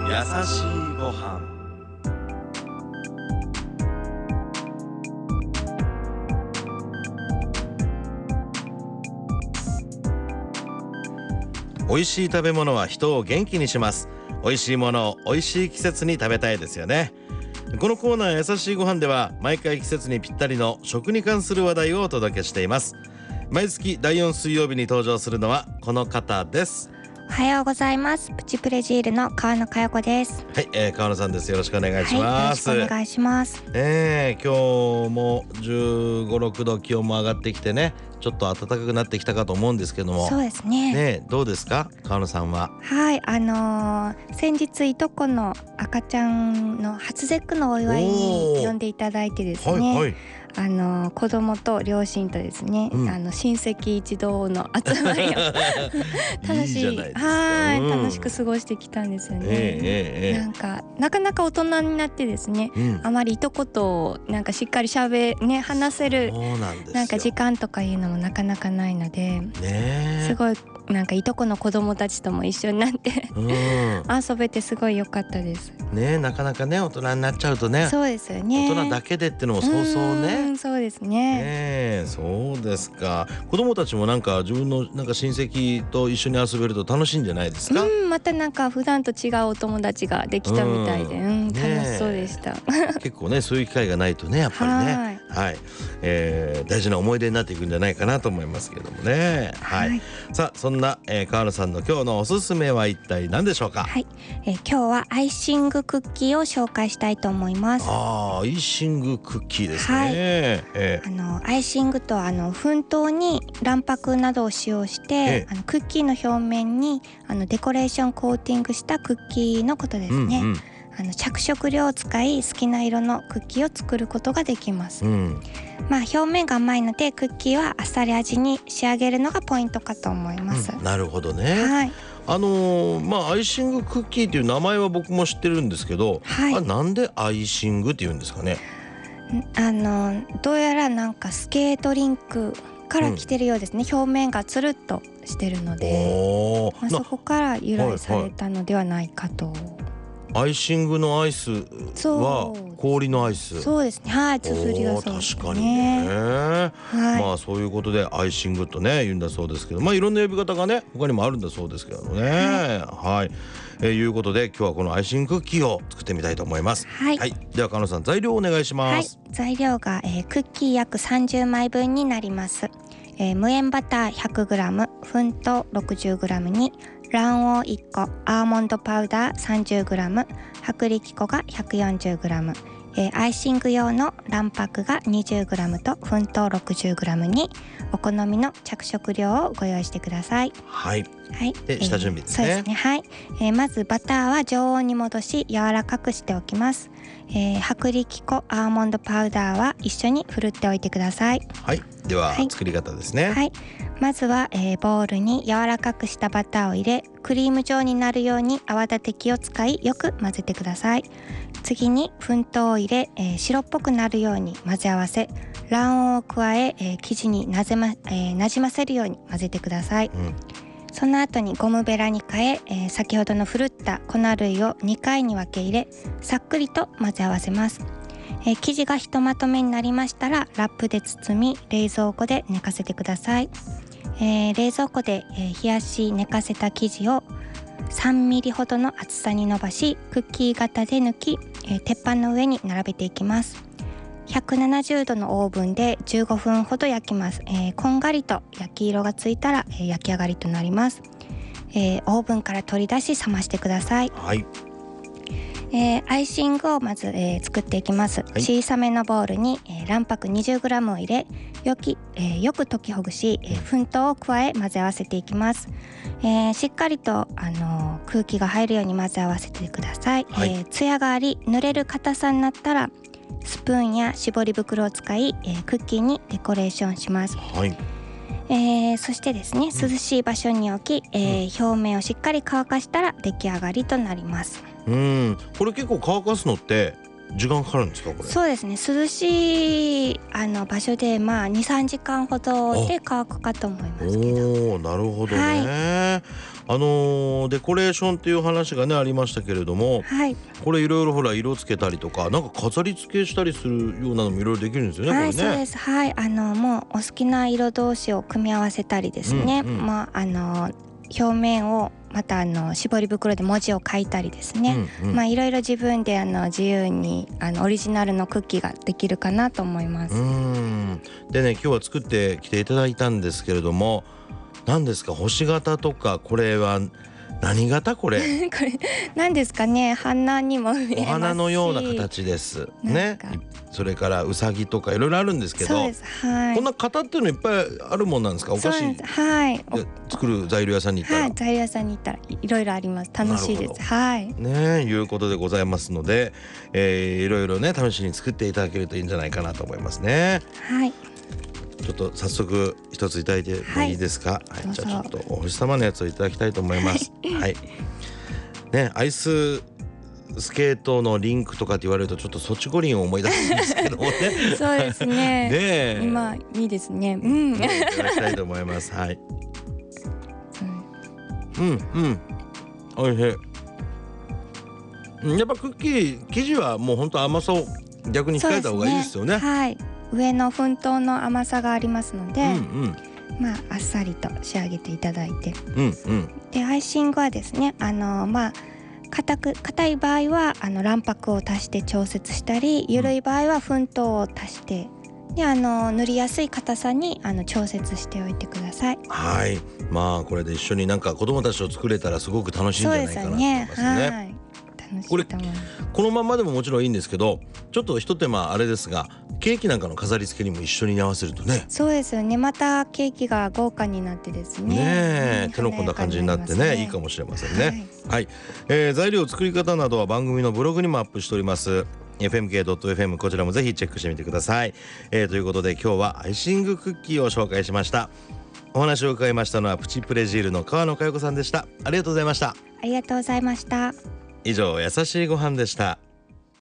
優しいご飯。美味しい食べ物は人を元気にします。美味しいものを美味しい季節に食べたいですよね。このコーナー優しいご飯では毎回季節にぴったりの食に関する話題をお届けしています。毎月第4水曜日に登場するのはこの方です。 おはようございます。プチプレジールの川野佳代子です。 はい、川野さんです。よろしくお願いします。 よろしくお願いします。 今日も15、6度気温も上がってきてね、ちょっと暖かくなってきたかと思うんですけども。 そうですね。 どうですか、川野さんは。 はい、先日いとこの赤ちゃんの初節句のお祝いに呼んでいただいてですね、子供と両親とですね、親戚一同の集まりを楽しい、楽しく過ごしてきたんですよね。なかなか大人になってですね、あまりいとことしっかり話せる時間とかいうのもなかなかないので、すごいいとこの子供たちとも一緒になって遊べてすごい良かったですね。なかなかね、大人になっちゃうとね。 そうですよね。 大人だけでってのもそうそうね。 そうですね。 そうですか。子供たちも自分の親戚と一緒に遊べると楽しいんじゃないですか。 また普段と違うお友達ができたみたいで、楽しそうでした。 結構ね、そういう機会がないとね、やっぱりね、大事な思い出になっていくんじゃないかなと思いますけどもね。さあ、そんな、川野さんの今日のおすすめは一体何でしょうか。 今日はアイシングクッキーを紹介したいと思います。 アイシングクッキーですね。 アイシングとは粉糖に卵白などを使用して、クッキーの表面にデコレーションコーティングしたクッキーのことですね。着色料を使い好きな色のクッキーを作ることができます。表面が甘いのでクッキーはあっさり味に仕上げるのがポイントかと思います。 なるほどね。アイシングクッキーという名前は僕も知ってるんですけど、なんでアイシングって言うんですかね。 どうやらスケートリンクから来てるようですね。表面がつるっとしてるので、そこから由来されたのではないかと。 アイシングのアイスは氷のアイス。 そうですね。綴りがそうですね。 確かにね。そういうことでアイシングとね言うんだそうですけど、いろんな呼び方がね他にもあるんだそうですけどね。いうことで今日はこのアイシングクッキーを作ってみたいと思います。では川野さん、材料をお願いします。 材料が、クッキー約30枚分になります。無塩バター 100g、粉糖 60g に卵黄1個、アーモンドパウダー 30g、薄力粉が 140g、アイシング用の卵白が 20g と粉糖 60g にお好みの着色料をご用意してください。 で、下準備ですね。 そうですね。まずバターは常温に戻し柔らかくしておきます。薄力粉、アーモンドパウダーは一緒にふるっておいてください。 では、作り方ですね。 まずは、ボウルに柔らかくしたバターを入れ、クリーム状になるように泡立て器を使いよく混ぜてください。次に粉糖を入れ、白っぽくなるように混ぜ合わせ、卵黄を加え、生地になじませるように混ぜてください。その後にゴムベラに変え、先ほどのふるった粉類を2回に分け入れ、さっくりと混ぜ合わせます。生地がひとまとめになりましたらラップで包み冷蔵庫で寝かせてください。冷蔵庫で、冷やし寝かせた生地を3ミリほどの厚さに伸ばしクッキー型で抜き、鉄板の上に並べていきます。170度のオーブンで15分ほど焼きます。こんがりと焼き色がついたら、焼き上がりとなります。オーブンから取り出し冷ましてください。アイシングをまず、作っていきます。小さめのボウルに、卵白 20g を入れよく溶きほぐし、粉糖を加え混ぜ合わせていきます。しっかりと空気が入るように混ぜ合わせてください。ツヤがあり濡れる硬さになったらスプーンや絞り袋を使い、クッキーにデコレーションします。そしてですね、涼しい場所に置き、表面をしっかり乾かしたら出来上がりとなります。 これ結構乾かすのって時間かかるんですかこれ？ そうですね、涼しい場所で2、3時間ほどで乾くかと思いますけど。 なるほどね、デコレーションっていう話がねありましたけれども、 はい、 これいろいろほら色つけたりとかなんか飾り付けしたりするようなのもいろいろできるんですよね、 はい、 これね。 そうです。はい、もうお好きな色同士を組み合わせたりですね、表面をまた絞り袋で文字を書いたりですね、いろいろ自分で自由にオリジナルのクッキーができるかなと思います。 でね、今日は作ってきていただいたんですけれども、何ですか、星型とか、これは何型これ？ これ何ですかね、花にも見えますし、 お花のような形ですね。それからうさぎとかいろいろあるんですけど、 そうです、はい、 こんな型っていうのいっぱいあるもんなんですか？お菓子で作る材料屋さんに行ったら、 材料屋さんに行ったらいろいろあります。楽しいです。はいね、いうことでございますので、いろいろね試しに作っていただけるといいんじゃないかなと思いますね。 はい、 ちょっと早速一ついただいてもいいですか？はい、じゃあちょっとお星様のやつをいただきたいと思います。はい、ね、アイススケートのリンクとかって言われるとちょっとソチ五輪を思い出すんですけどもね。 そうですね。 ね、 今いいですね。 いただきたいと思います。はい。おいしい。やっぱクッキー生地はもう本当甘さを逆に控えた方がいいですよね。 はい、上の粉糖の甘さがありますので、あっさりと仕上げていただいて、でアイシングはですね、硬い場合は卵白を足して調節したり、緩い場合は粉糖を足してで塗りやすい硬さに調節しておいてください。 はい、これで一緒になんか子供たちと作れたらすごく楽しいんじゃないかなと思いますね。これこのままでももちろんいいんですけど、ちょっと一手間あれですが、ケーキなんかの飾り付けにも一緒に合わせるとね。 そうですよね。またケーキが豪華になってですね、 手の込んだ感じになってね、いいかもしれませんね。はい、材料作り方などは番組のブログにもアップしております。fmk.fm こちらもぜひチェックしてみてください。ということで今日はアイシングクッキーを紹介しました。お話を伺いましたのはプチプレジールの川野佳代子さんでした。ありがとうございました。 ありがとうございました。 以上、優しいご飯でした。